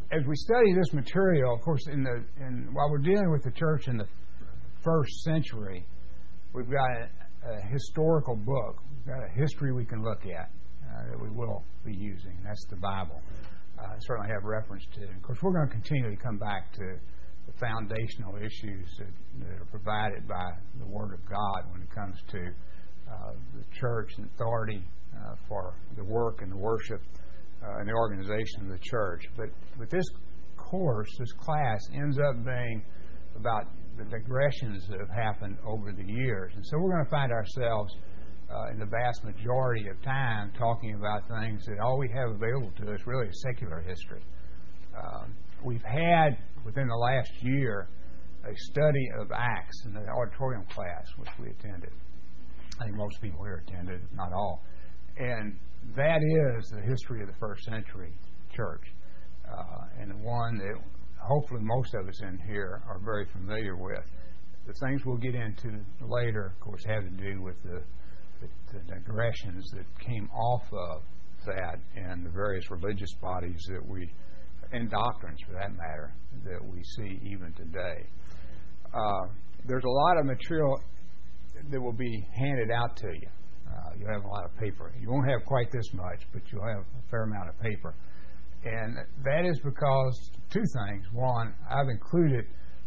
as we study this material, of course, while we're dealing with the church in the first century, we've got a historical book. We've got a history we can look at that we will be using. That's the Bible. Certainly have reference to it. Of course, we're going to continually come back to the foundational issues that are provided by the Word of God when it comes to the church and authority for the work and the worship and the organization of the church. But this course, this class, ends up being about the digressions that have happened over the years. And so we're going to find ourselves in the vast majority of time talking about things that all we have available to us really is secular history. We've had, within the last year, a study of Acts in the auditorium class, which we attended. I think most people here attended, if not all. And that is the history of the first century church, and the one that hopefully most of us in here are very familiar with. The things we'll get into later, of course, have to do with the digressions that came off of that and the various religious bodies and doctrines, for that matter, that we see even today. There's a lot of material that will be handed out to you. You'll have a lot of paper. You won't have quite this much, but you'll have a fair amount of paper. And that is because two things. One, I've included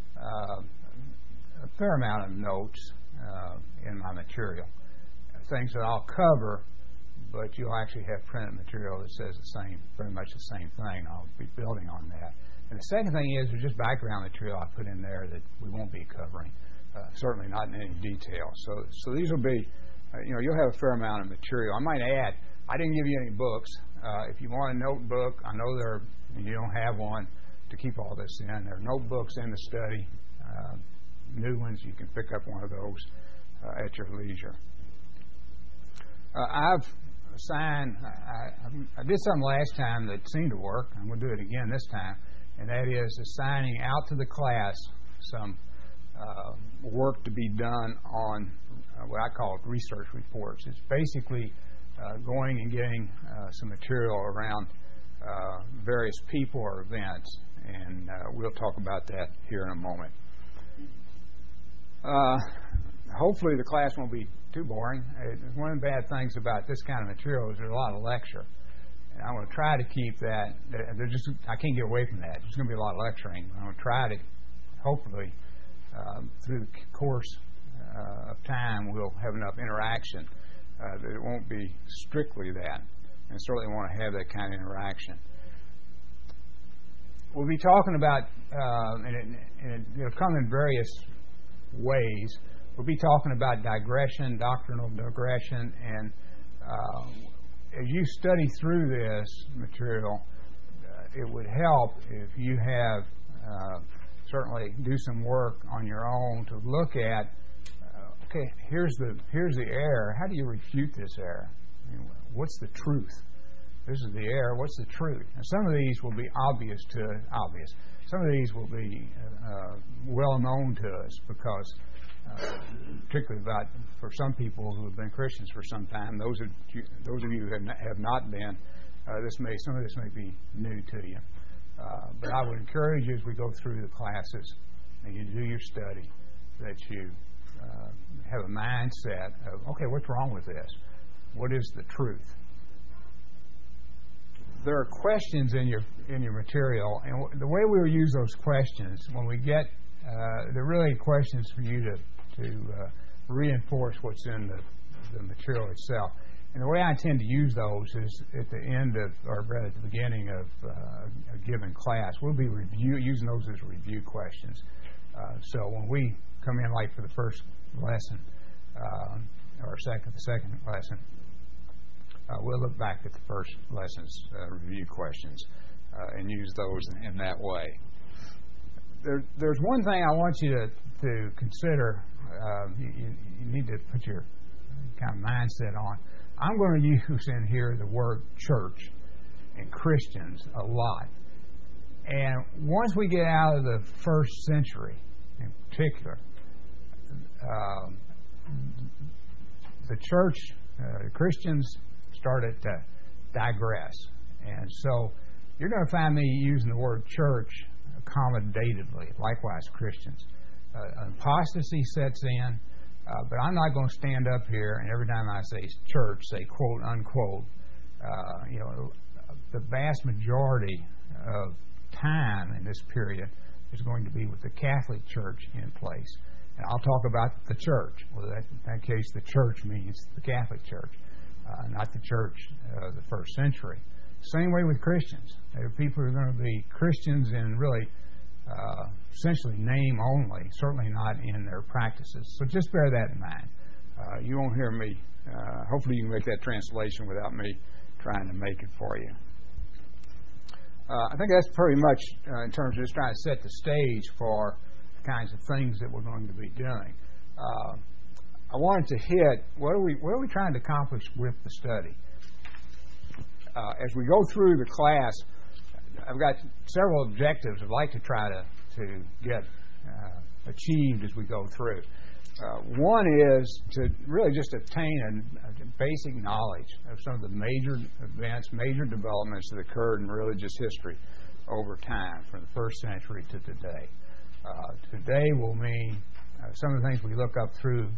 a fair amount of notes in my material. Things that I'll cover, but you'll actually have printed material that says very much the same thing. I'll be building on that. And the second thing is there's just background material I put in there that we won't be covering, certainly not in any detail. So these will be, you'll have a fair amount of material. I might add, I didn't give you any books. If you want a notebook, I know you don't have one to keep all this in. There are notebooks in the study, new ones. You can pick up one of those at your leisure. I've assigned, I did something last time that seemed to work. I'm going to do it again this time, and that is assigning out to the class some work to be done on what I call research reports. It's basically going and getting some material around various people or events, and we'll talk about that here in a moment. Hopefully the class won't be too boring. One of the bad things about this kind of material is there's a lot of lecture. And I'm going to try to keep that. I can't get away from that. There's going to be a lot of lecturing. I'm going to try to, hopefully, through the course of time, we'll have enough interaction that it won't be strictly that. And certainly want to have that kind of interaction. We'll be talking about, and it'll come in various ways. We'll be talking about digression, doctrinal digression, and as you study through this material, it would help if you have certainly do some work on your own to look at, okay, here's the error. How do you refute this error? I mean, what's the truth? This is the error. What's the truth? And some of these will be obvious. Some of these will be well known to us because, particularly for some people who have been Christians for some time, those of you who have not been, some of this may be new to you. But I would encourage you as we go through the classes and you do your study that you have a mindset of, okay, what's wrong with this? What is the truth? There are questions in your material, and the way we will use those questions when we get they're really questions for you to reinforce what's in the material itself. And the way I intend to use those is at the end of, or rather at the beginning of a given class. We'll be using those as review questions. So when we come in, like for the first lesson or the second lesson, we'll look back at the first lesson's review questions and use those in that way. There's one thing I want you to consider. You need to put your kind of mindset on. I'm going to use in here the word church and Christians a lot. And once we get out of the first century, in particular, the church, Christians started to digress. And so you're going to find me using the word church accommodatively. Likewise, Christians. Apostasy sets in, but I'm not going to stand up here and every time I say church, say quote unquote. The vast majority of time in this period is going to be with the Catholic Church in place. And I'll talk about the church. Well, in that case, the church means the Catholic Church, not the church of the first century. Same way with Christians. There are people who are going to be Christians in really essentially name only, certainly not in their practices. So just bear that in mind. You won't hear me. Hopefully you can make that translation without me trying to make it for you. I think that's pretty much in terms of just trying to set the stage for the kinds of things that we're going to be doing. I wanted to hit what are we trying to accomplish with the study. As we go through the class, I've got several objectives I'd like to try to get achieved as we go through. One is to really just obtain a basic knowledge of some of the major events, major developments that occurred in religious history over time, from the first century to today. Today will mean some of the things we look at through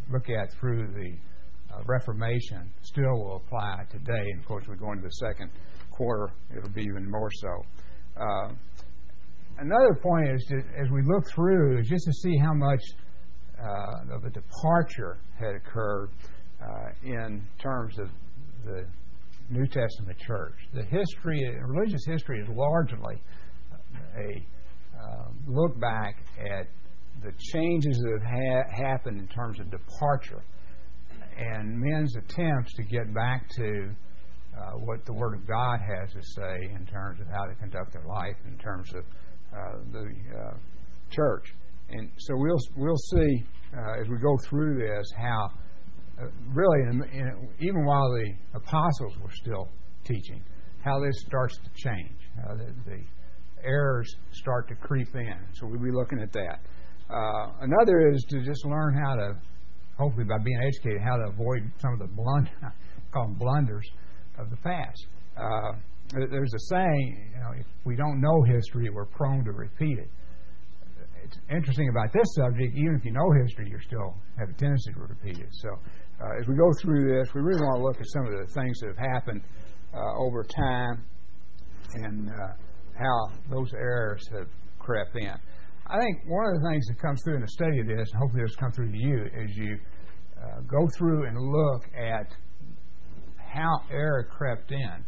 the Reformation still will apply today. And of course, we go into the second quarter, it'll be even more so. Another point is, as we look through, is just to see how much of a departure had occurred in terms of the New Testament church. The history, religious history, is largely a look back at the changes that have happened in terms of departure and men's attempts to get back to what the Word of God has to say in terms of how to conduct their life, in terms of the church. And so we'll see as we go through this how really, even while the apostles were still teaching, how this starts to change. The errors start to creep in. So we'll be looking at that. Another is to just learn how to, hopefully by being educated, how to avoid some of the blunders of the past. There's a saying, if we don't know history, we're prone to repeat it. It's interesting about this subject, even if you know history, you still have a tendency to repeat it. So as we go through this, we really want to look at some of the things that have happened over time and how those errors have crept in. I think one of the things that comes through in the study of this, and hopefully this will come through to you, is you go through and look at how error crept in.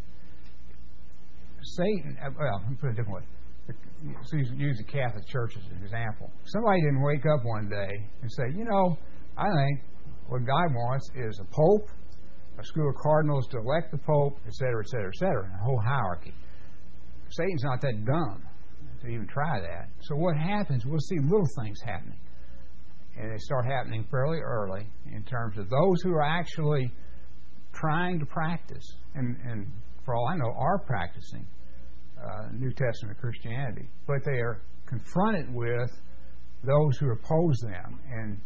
Satan, well, let me put it a different way. So use the Catholic Church as an example. Somebody didn't wake up one day and say, I think what God wants is a pope, a school of cardinals to elect the pope, et cetera, and a whole hierarchy. Satan's not that dumb to even try that. So what happens, we'll see little things happening. And they start happening fairly early in terms of those who are actually trying to practice, and for all I know, are practicing New Testament Christianity. But they are confronted with those who oppose them, and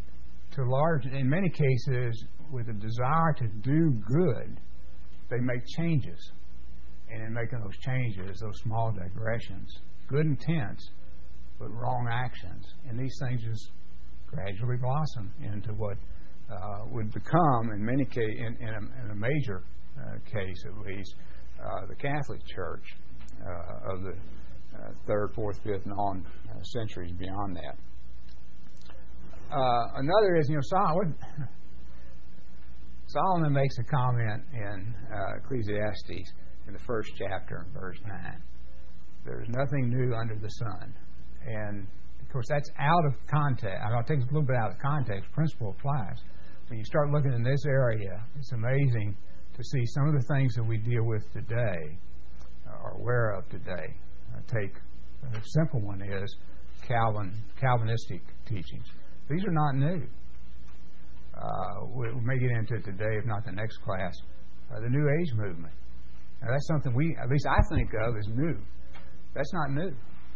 in many cases, with a desire to do good, they make changes. And in making those changes, those small digressions, good intents, but wrong actions, and these things just gradually blossom into what would become, in many cases, in a major case at least, the Catholic Church of the 3rd, 4th, 5th, and on centuries beyond that. Another is, Solomon makes a comment in Ecclesiastes in the 1st chapter, verse 9. There's nothing new under the sun. And, of course, that's out of context. I'll take it a little bit out of context. Principle applies. When you start looking in this area, it's amazing to see some of the things that we deal with today, are aware of today. Take a simple one is Calvinistic teachings. These are not new. We may get into it today, if not the next class. The New Age movement. Now, that's something at least I think of as new. That's not new.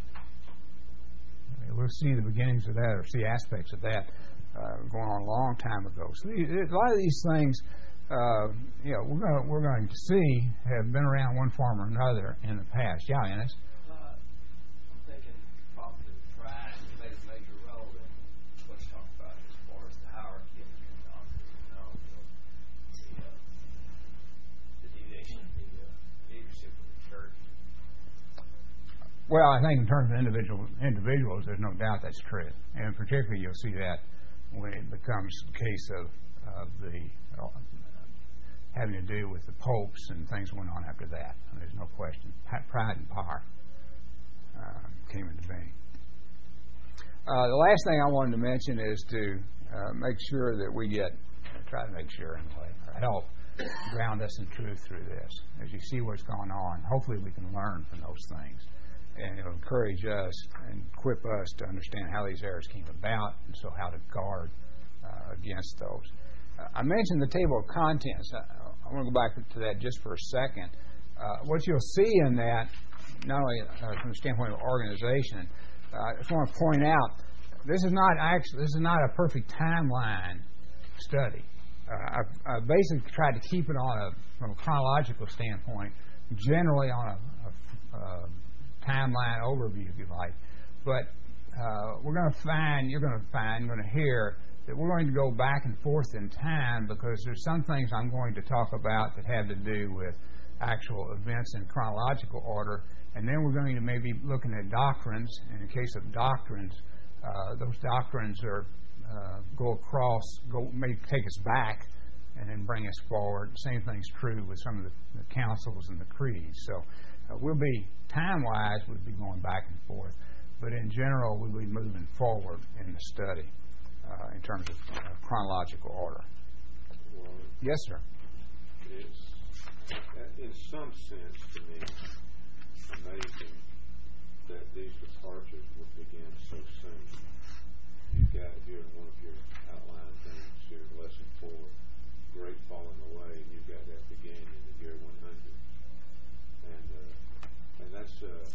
We'll see the beginnings of that, or see aspects of that going on a long time ago. So a lot of these things we're going to see have been around one form or another in the past. Yeah, Ennis? I'm thinking probably pride played a major role in what you talked about as far as the hierarchy of the deviation of the leadership of the church. Well, I think in terms of individuals, there's no doubt that's true. And particularly you'll see that when it becomes a case of the having to do with the popes and things went on after that. There's no question. Pride and power came into being. The last thing I wanted to mention is to make sure that we try to make sure anyway, or help ground us in truth through this. As you see what's going on, hopefully we can learn from those things. And it'll encourage us and equip us to understand how these errors came about and so how to guard against those. I mentioned the table of contents. I want to go back to that just for a second. What you'll see in that, not only from the standpoint of organization, I just want to point out this is not a perfect timeline study. I basically tried to keep it from a chronological standpoint, generally on a timeline overview, if you like. But you're going to hear that we're going to go back and forth in time because there's some things I'm going to talk about that have to do with actual events in chronological order, and then we're going to maybe looking at doctrines. In the case of doctrines, those doctrines may take us back and then bring us forward. The same thing's true with some of the councils and the creeds. So we'll be time-wise, we'll be going back and forth, but in general, we'll be moving forward in the study in terms of chronological order. Well, yes, sir. It's, in some sense, to me, amazing that these departures would begin so soon. You've got here in one of your outline things here, lesson 4, great falling away, and you've got that beginning in the year 100. And that's,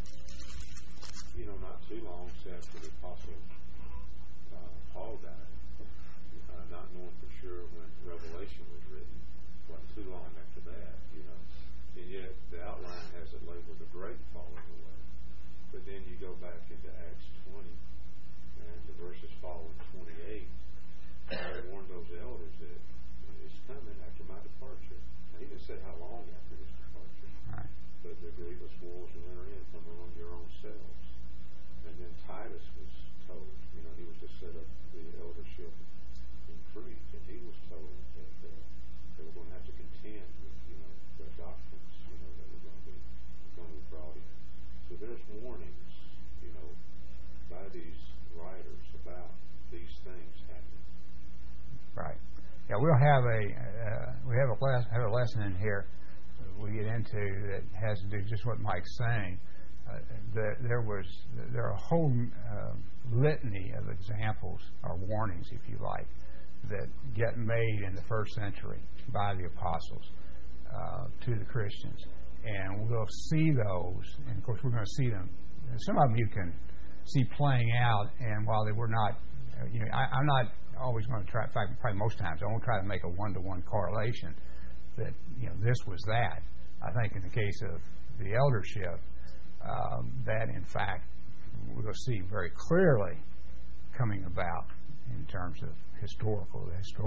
not too long after the Apostle Paul died. Not knowing for sure when Revelation was written, wasn't too long after that, And yet the outline has it labeled the great falling away. But then you go back into Acts 20, and the verses following 28, I warned those elders that it's coming after my departure. Now, he didn't say how long after his departure, right. But the grievous wars will enter in from among your own selves. And then Titus was told, he was to set up the eldership in Crete, and he was told that they were going to have to contend with, the doctrines, that were going to be brought in. So there's warnings, by these writers about these things happening. Right. Yeah, we'll have a lesson in here we get into that has to do just what Mike's saying. There are a whole litany of examples or warnings, if you like, that get made in the first century by the apostles to the Christians, and we'll see those. And of course, we're going to see them. Some of them you can see playing out, and while they were not, I'm not always going to try. In fact, probably most times, I won't try to make a one-to-one correlation that this was that. I think in the case of the eldership, that in fact we'll see very clearly coming about in terms of historical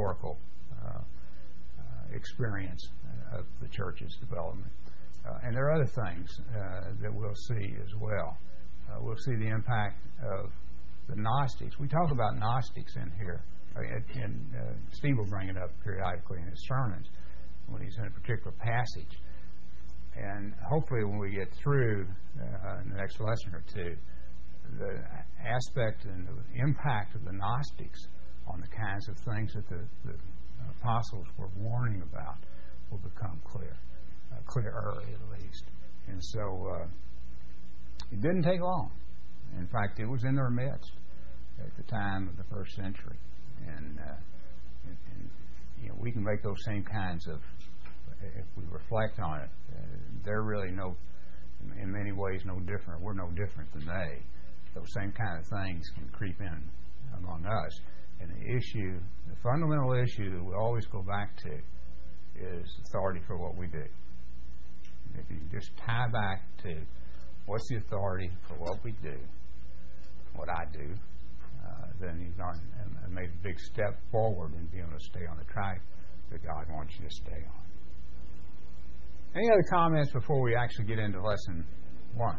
experience of the church's development. And there are other things that we'll see as well. We'll see the impact of the Gnostics. We talk about Gnostics in here, and Steve will bring it up periodically in his sermons when he's in a particular passage. And hopefully when we get through in the next lesson or two, the aspect and the impact of the Gnostics on the kinds of things that the apostles were warning about will become clearer at least. And so it didn't take long. In fact, it was in their midst at the time of the first century. And we can make those same kinds of, if we reflect on it, they're really in many ways no different. We're no different than they. Those same kind of things can creep in among us. And the fundamental issue that we always go back to is authority for what we do. If you just tie back to what's the authority for what we do, what I do, then you've made a big step forward in being able to stay on the track that God wants you to stay on. Any other comments before we actually get into lesson 1?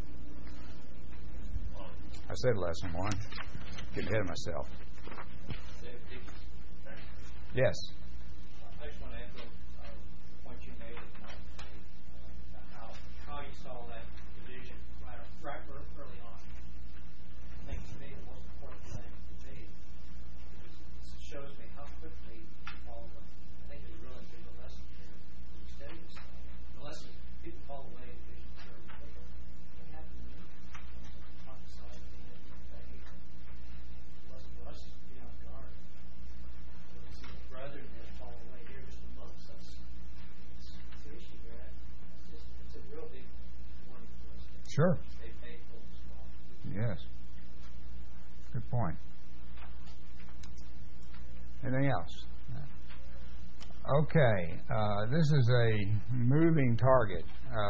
I said lesson 1. Getting ahead of myself. Yes. I just want to echo the point you made about how you saw that division right early on. I think to me the most important thing to me is it shows me how quickly all of them. I think there's a really big lesson here when you study this thing. The lesson people fall away in division very quickly. What happened to me? Prophesied and faith. The lesson for us is to be on guard. Brethren that fall away here just amongst us. It's the issue here. It's a real big one for us to Sure. stay faithful and strong. Yes. Good point. Anything else? Okay. This is a moving target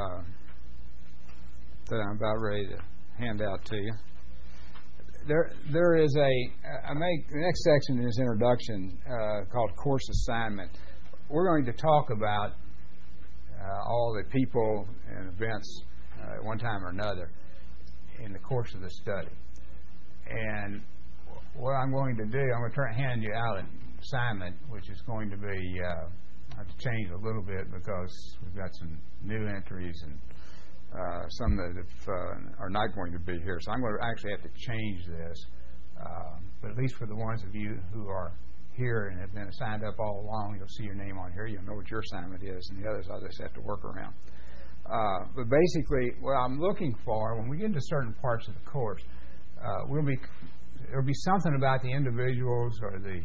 that I'm about ready to hand out to you. There is the next section is introduction called course assignment. We're going to talk about all the people and events at one time or another in the course of the study. And what I'm going to do, I'm going to hand you out an assignment, which is going to be, I have to change a little bit because we've got some new entries and some that are not going to be here. So I'm going to actually have to change this. But at least for the ones of you who are here and have been signed up all along, you'll see your name on here. You'll know what your assignment is. And the others I'll just have to work around. But basically, what I'm looking for, when we get into certain parts of the course, there'll be something about the individuals or the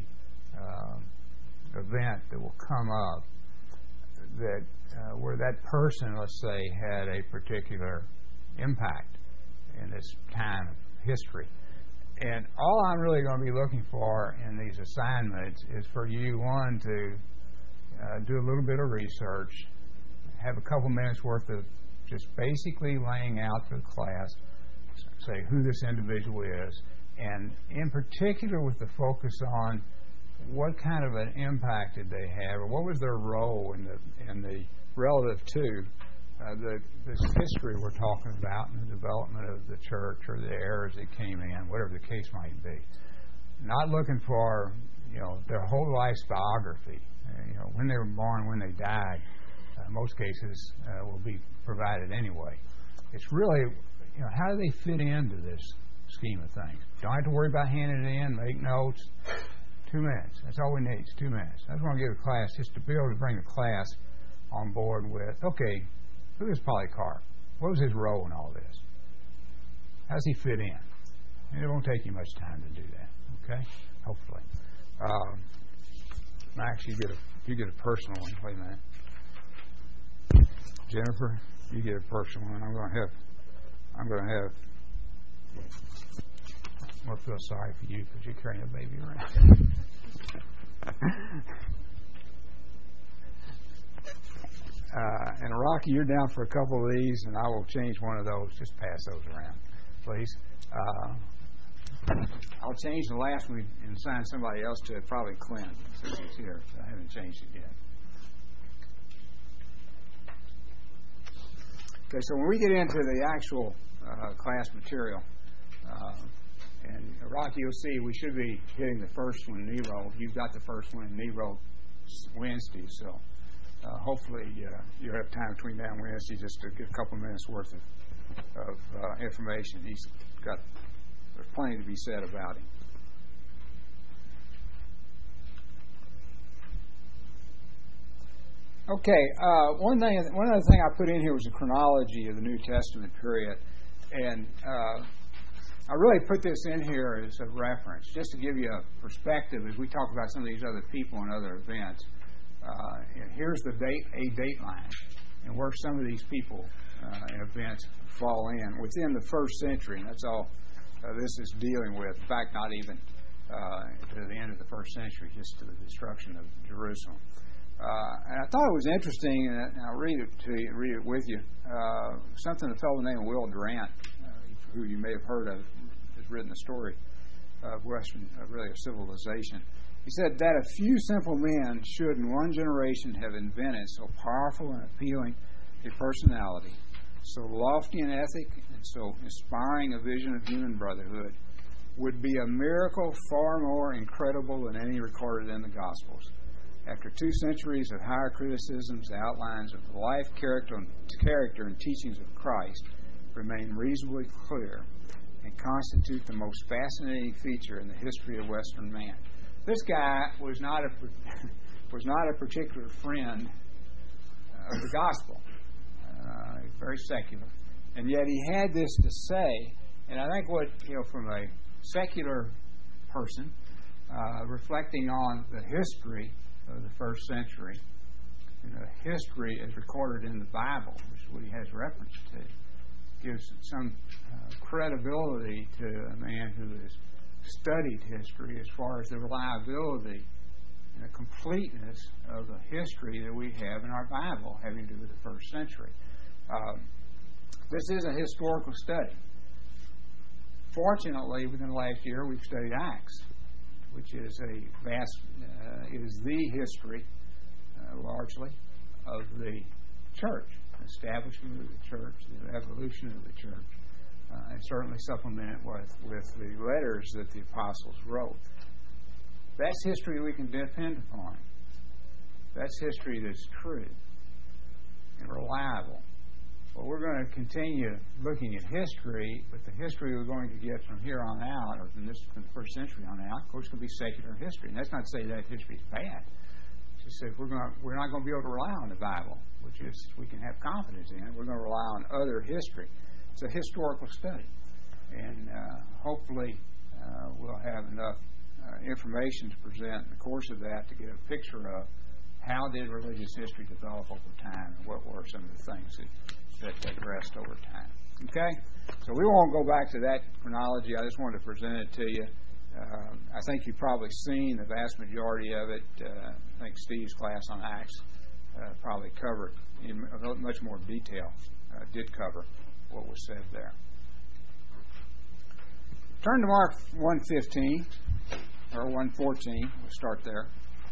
event that will come up that where that person, let's say, had a particular impact in this time of history. And all I'm really going to be looking for in these assignments is for you, one, to do a little bit of research, have a couple minutes worth of just basically laying out for the class, say who this individual is, and in particular with the focus on what kind of an impact did they have, or what was their role in the relative to this history we're talking about and the development of the church or the eras that came in, whatever the case might be. Not looking for, their whole life's biography, when they were born, when they died. In most cases, will be provided anyway. It's really, how do they fit into this scheme of things? Don't have to worry about handing it in, make notes. 2 minutes. That's all we need. It's 2 minutes. I just want to give the class, just to be able to bring the class on board with, okay, who is Polycarp? What was his role in all this? How does he fit in? And it won't take you much time to do that. Okay? Hopefully. Max, you get a personal one. Wait a minute. Jennifer, you get a personal one. I'm going to feel sorry for you because you're carrying a baby around. And Rocky, you're down for a couple of these, and I will change one of those. Just pass those around, please. I'll change the last one and assign somebody else to it, probably Clint, since he's here. I haven't changed it yet. Okay, so when we get into the actual class material, and Rocky, you'll see we should be hitting the first one, Nero. You've got the first one, Nero, Wednesday. So hopefully you'll have time between now and Wednesday just to get a couple minutes worth of information. There's plenty to be said about him. Okay, one other thing I put in here was a chronology of the New Testament period, and I really put this in here as a reference, just to give you a perspective as we talk about some of these other people and other events. And here's a date line, and where some of these people and events fall in within the first century. And that's all this is dealing with. In fact, not even to the end of the first century, just to the destruction of Jerusalem. And I thought it was interesting, and I'll read it to you, read it with you. Something a fellow named Will Durant, who you may have heard of, has written the story of Western, really of civilization. He said that a few simple men should in one generation have invented so powerful and appealing a personality, so lofty an ethic, and so inspiring a vision of human brotherhood, would be a miracle far more incredible than any recorded in the Gospels. After 2 centuries of higher criticisms, the outlines of the life, character, and teachings of Christ remain reasonably clear and constitute the most fascinating feature in the history of Western man. This guy was not a particular friend of the gospel. He's very secular, and yet he had this to say. And I think what from a secular person reflecting on the history of the first century, history as recorded in the Bible, which is what he has reference to, gives some credibility to a man who has studied history as far as the reliability and the completeness of the history that we have in our Bible having to do with the first century. This is a historical study. Fortunately, within the last year, we've studied Acts, which is a vast, is the history, largely, of the church, the establishment of the church, the evolution of the church, and certainly supplemented with the letters that the apostles wrote. That's history we can depend upon. That's history that's true and reliable. Well, we're going to continue looking at history, but the history we're going to get from here on out, or from the first century on out, of course, will be secular history. And that's not to say that history is bad. It's just that we're not going to be able to rely on the Bible, which is we can have confidence in. We're going to rely on other history. It's a historical study, and hopefully we'll have enough information to present in the course of that to get a picture of how did religious history develop over time, and what were some of the things that progressed over time. Okay? So we won't go back to that chronology. I just wanted to present it to you. I think you've probably seen the vast majority of it. I think Steve's class on Acts probably covered in much more detail, did cover what was said there. Turn to Mark 1:15 or 1:14. We'll start there.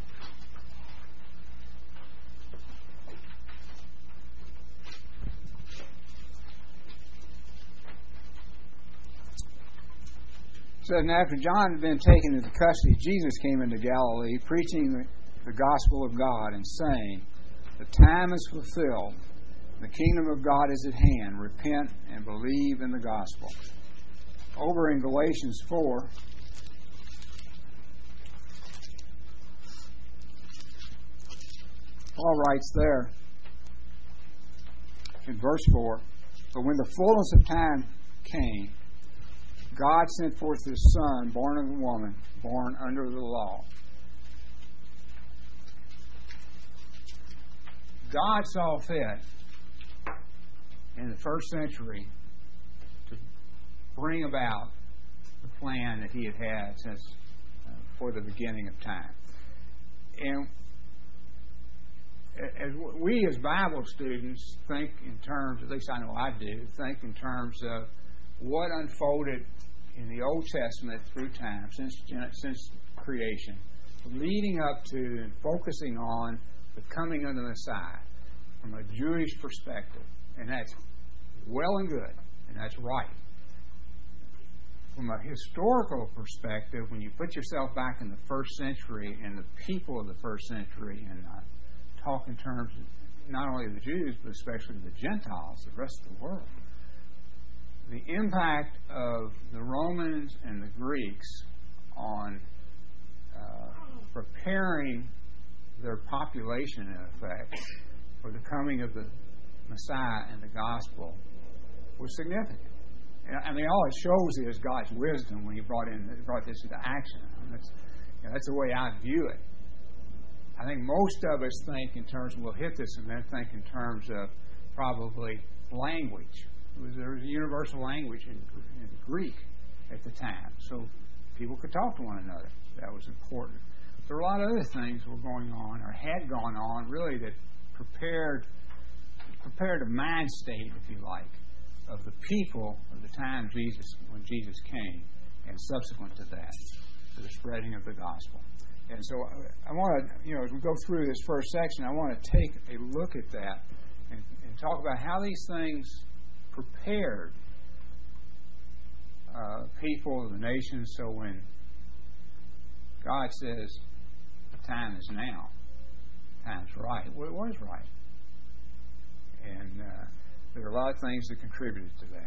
It says, and after John had been taken into custody, Jesus came into Galilee, preaching the gospel of God and saying, the time is fulfilled, the kingdom of God is at hand. Repent and believe in the gospel. Over in Galatians 4, Paul writes there in verse 4, but when the fullness of time came, God sent forth His Son, born of a woman, born under the law. God saw fit in the first century to bring about the plan that He had since for the beginning of time. And as we as Bible students think in terms, at least I know I do, think in terms of what unfolded in the Old Testament through time, since creation, leading up to and focusing on the coming of the Messiah from a Jewish perspective. And that's well and good, and that's right. From a historical perspective, when you put yourself back in the first century and the people of the first century, and talk in terms of not only the Jews, but especially the Gentiles, the rest of the world, the impact of the Romans and the Greeks on preparing their population, in effect, for the coming of the Messiah and the gospel was significant. I mean, all it shows is God's wisdom when He brought this into action. That's the way I view it. I think most of us think in terms, we'll hit this and then think in terms of probably language. There was a universal language in Greek at the time, so people could talk to one another. That was important. there were a lot of other things that were going on, or had gone on, really, that prepared a mind state, if you like, of the people of the time when Jesus came, and subsequent to that, to the spreading of the gospel. And so I want to, as we go through this first section, I want to take a look at that and talk about how these things prepared people of the nations, so when God says the time is now, time's right, well, it was right. And there are a lot of things that contributed to that.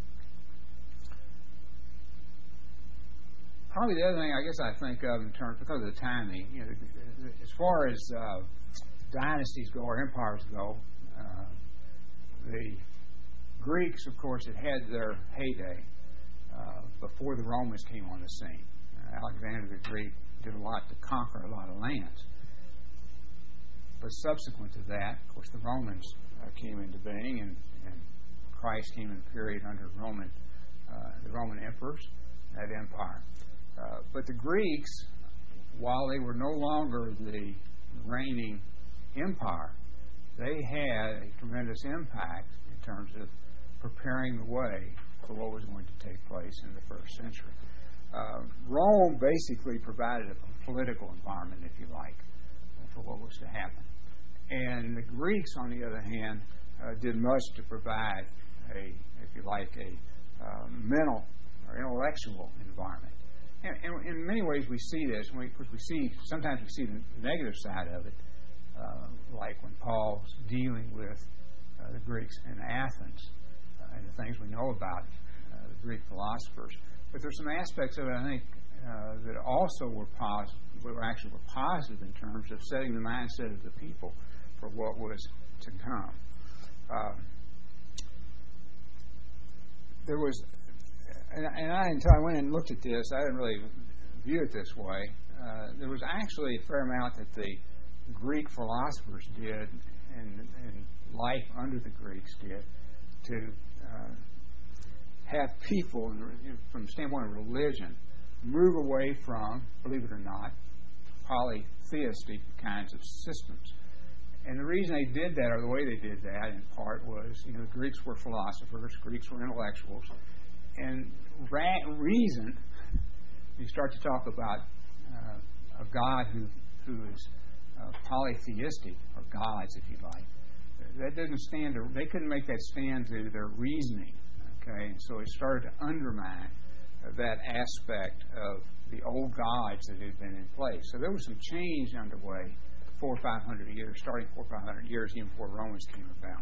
Probably the other thing I guess I think of in terms, because of the timing, as far as dynasties go or empires go, the Greeks, of course, had their heyday before the Romans came on the scene. Alexander the Greek did a lot to conquer a lot of lands. But subsequent to that, of course, the Romans came into being, and Christ came in a period under the Roman emperors, that empire. But the Greeks, while they were no longer the reigning empire, they had a tremendous impact in terms of preparing the way for what was going to take place in the first century. Rome basically provided a political environment, if you like, for what was to happen. And the Greeks, on the other hand, did much to provide if you like, a mental or intellectual environment. And in many ways we see this. Sometimes we see the negative side of it, like when Paul's dealing with the Greeks in Athens and the things we know about the Greek philosophers. But there's some aspects of it, I think, that also were positive in terms of setting the mindset of the people for what was to come. There was, until I went and looked at this, I didn't really view it this way. There was actually a fair amount that the Greek philosophers did, and life under the Greeks did, to have people, from the standpoint of religion, move away from, believe it or not, polytheistic kinds of systems. And the reason they did that, or the way they did that, in part, was, the Greeks were philosophers, Greeks were intellectuals, and reason, you start to talk about a God who is polytheistic, or gods, if you like, that doesn't stand, they couldn't make that stand to their reasoning, okay? And so it started to undermine that aspect of the old gods that had been in place. So there was some change underway 400 or 500 years, starting 400 or 500 years, even before Romans came about.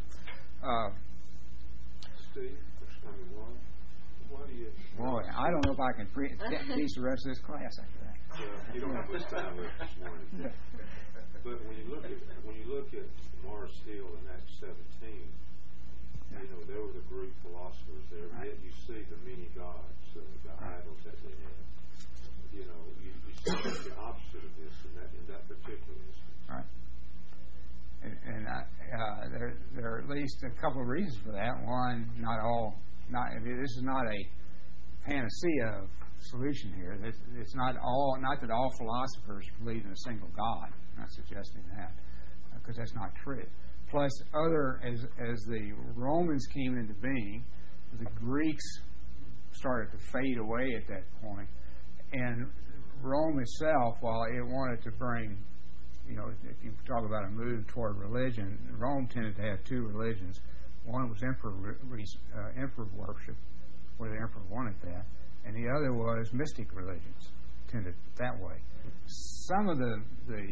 Steve, why do you... Boy, I don't know if I can teach the rest of this class after that. You don't have much time left this morning. But when you look at Mars Hill in Acts 17, there were the Greek philosophers there, and yet you see the many gods, the idols that they had. You see the opposite of this in that particular instance. Right. And there are at least a couple of reasons for that. One, this is not a panacea of solution here. It's not that all philosophers believe in a single God. I'm not suggesting that, because that's not true. Plus, as the Romans came into being, the Greeks started to fade away at that point, and Rome itself, while it wanted to bring, if you talk about a move toward religion, Rome tended to have two religions. One was emperor worship, where the emperor wanted that, and the other was mystic religions, tended that way. Some of the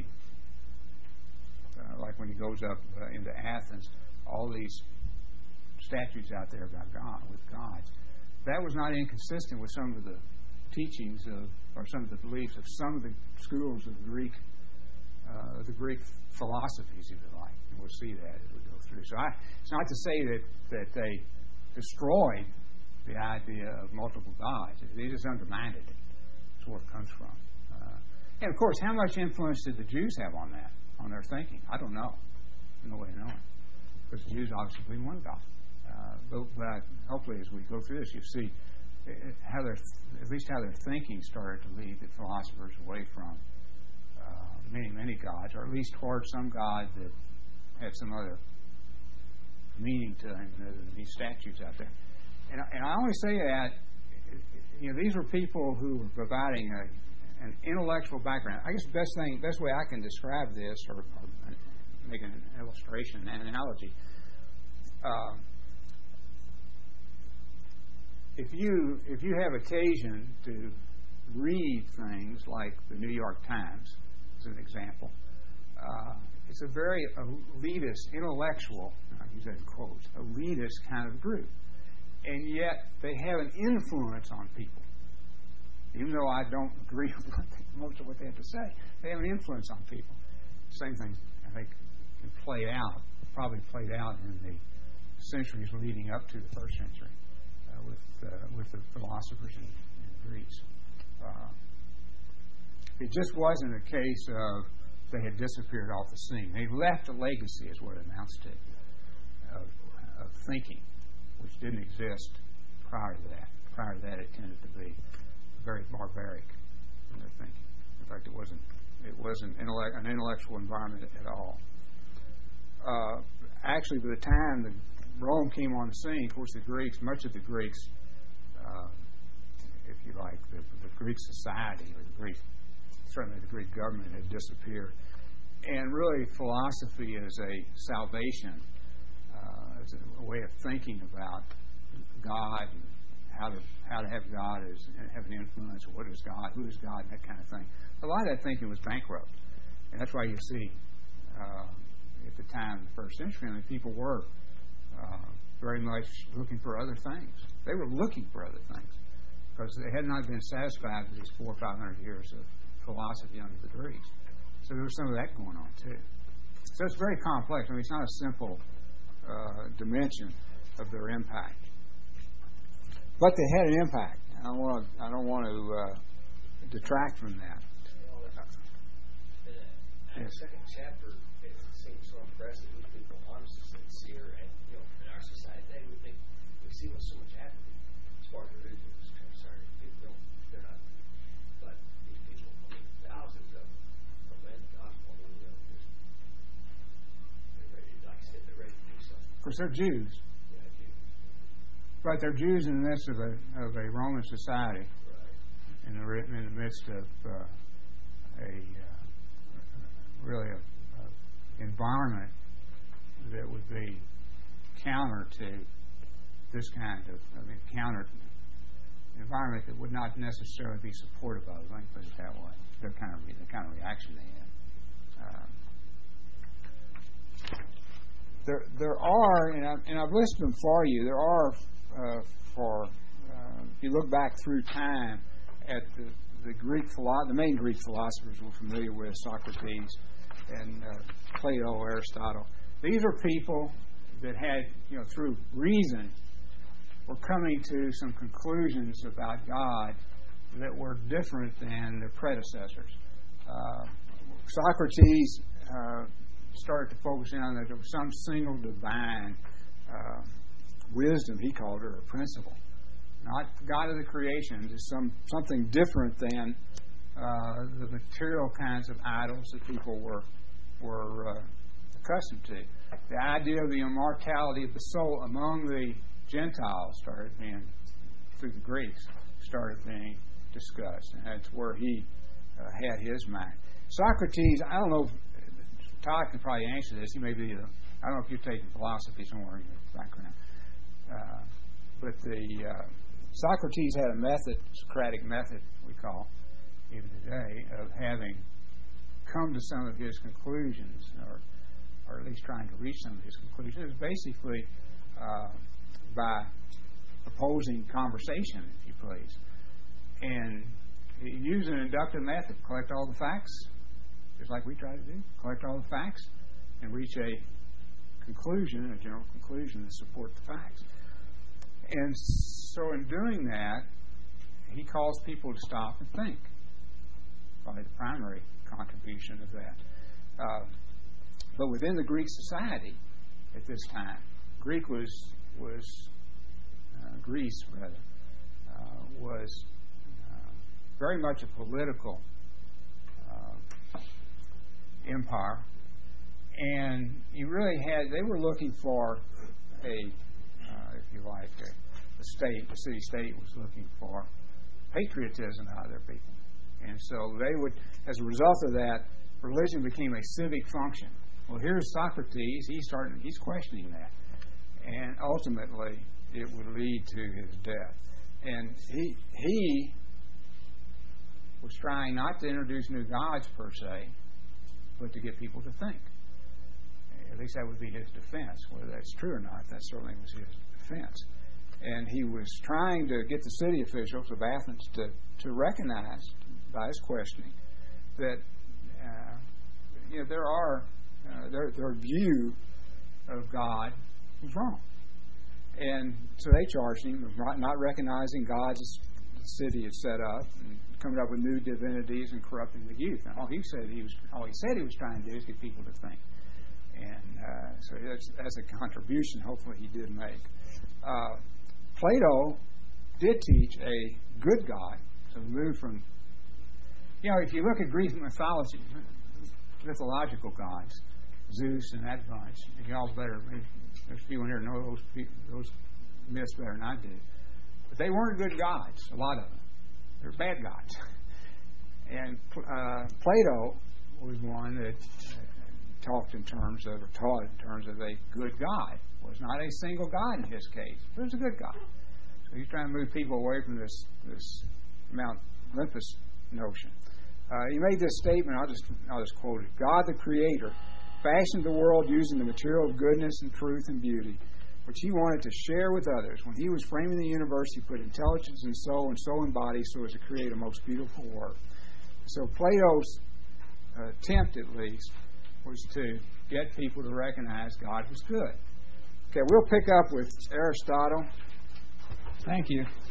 like when he goes up into Athens, all these statues out there about God, with gods, that was not inconsistent with some of the teachings or some of the beliefs of some of the schools of the Greek philosophies, if you like. And we'll see that as we go through. So it's not to say that they destroyed the idea of multiple gods. They just undermined it. That's where it comes from. And of course, how much influence did the Jews have on that, on their thinking? I don't know. No way of knowing. Because the Jews obviously believe one God. But hopefully, as we go through this, you see how their thinking started to lead the philosophers away from many gods, or at least toward some god that had some other meaning to him than these statues out there. And I only say that, these were people who were providing an intellectual background. I guess the best way I can describe this, or make an illustration, an analogy. If you have occasion to read things like the New York Times, as an example, it's a very elitist, intellectual, I use that in quotes, elitist kind of group. And yet they have an influence on people. Even though I don't agree with most of what they have to say, they have an influence on people. Same thing, I think, can play out, probably played out in the centuries leading up to the first century with the philosophers in Greece. It just wasn't a case of they had disappeared off the scene. They left a legacy, is what it amounts to, of thinking, which didn't exist prior to that. Prior to that, it tended to be very barbaric in their thinking. In fact, it wasn't an intellectual environment at all. Actually, by the time that Rome came on the scene, of course, much of the Greeks, if you like, the Greek society, or certainly the Greek government had disappeared. And really, philosophy is a salvation, as a way of thinking about God, and how to have God have an influence, or what is God, who is God, and that kind of thing. A lot of that thinking was bankrupt. And that's why you see, at the time in the first century, people were very much looking for other things. They were looking for other things because they had not been satisfied with these 400 or 500 years of philosophy under the Greeks. So there was some of that going on too. So it's very complex. It's not a simple dimension of their impact. But they had an impact. I don't want to detract from that. In the second chapter, it seems so impressive. We people honest and sincere, and in our society today, we see with so much apathy as far as religion is concerned. People they're not. But these people, thousands of them in the gospel, they're ready. Like I said, they're ready to do something. Of course, they're Jews. Right, they're Jews in the midst of a Roman society, right. in the midst of really a environment that would be counter to this kind of counter environment that would not necessarily be supportive of. Let me put it that way. The kind of reaction they had. There are, and I've listed them for you. There are. If you look back through time at the main Greek philosophers we're familiar with, Socrates and Plato, Aristotle. These are people that had, through reason, were coming to some conclusions about God that were different than their predecessors. Socrates started to focus in on that there was some single divine wisdom, he called her, a principle. Not God of the creation, just something different than the material kinds of idols that people were accustomed to. The idea of the immortality of the soul among the Gentiles through the Greeks, started being discussed. And that's where he had his mind. Socrates, I don't know, Todd can probably answer this. He may be, I don't know if you've taken philosophy somewhere in your background. But Socrates had a method, Socratic method, we call, even today, of having come to some of his conclusions, or at least trying to reach some of his conclusions. It was basically by opposing conversation, if you please. And he used an inductive method, collect all the facts, just like we try to do, collect all the facts, and reach a conclusion, a general conclusion that supports the facts. And so in doing that, he calls people to stop and think. Probably the primary contribution of that. But within the Greek society at this time, Greece was very much a political empire, and they were looking for if you like, the city-state was looking for patriotism out of their people. And so they would, as a result of that, religion became a civic function. Well, here's Socrates. He's questioning that. And ultimately, it would lead to his death. And he was trying not to introduce new gods, per se, but to get people to think. At least that would be his defense. Whether that's true or not, that certainly was his defense. And he was trying to get the city officials of Athens to recognize, by his questioning, that their view of God was wrong. And so they charged him with not recognizing God as the city had set up, and coming up with new divinities and corrupting the youth. And all he said he was trying to do is get people to think. And so that's a contribution hopefully he did make. Plato did teach a good God. So move from, if you look at Greek mythology, mythological gods, Zeus and that bunch, y'all better, there's people in here who know those myths better than I do. But they weren't good gods, a lot of them. They're bad gods. And Plato was one that taught in terms of a good God. It was not a single God in his case. It was a good God. So he's trying to move people away from this Mount Olympus notion. He made this statement, I'll just quote it. God the Creator fashioned the world using the material of goodness and truth and beauty, which he wanted to share with others. When he was framing the universe, he put intelligence and soul and body so as to create a most beautiful work. So Plato's attempt, at least, was to get people to recognize God was good. Okay, we'll pick up with Aristotle. Thank you.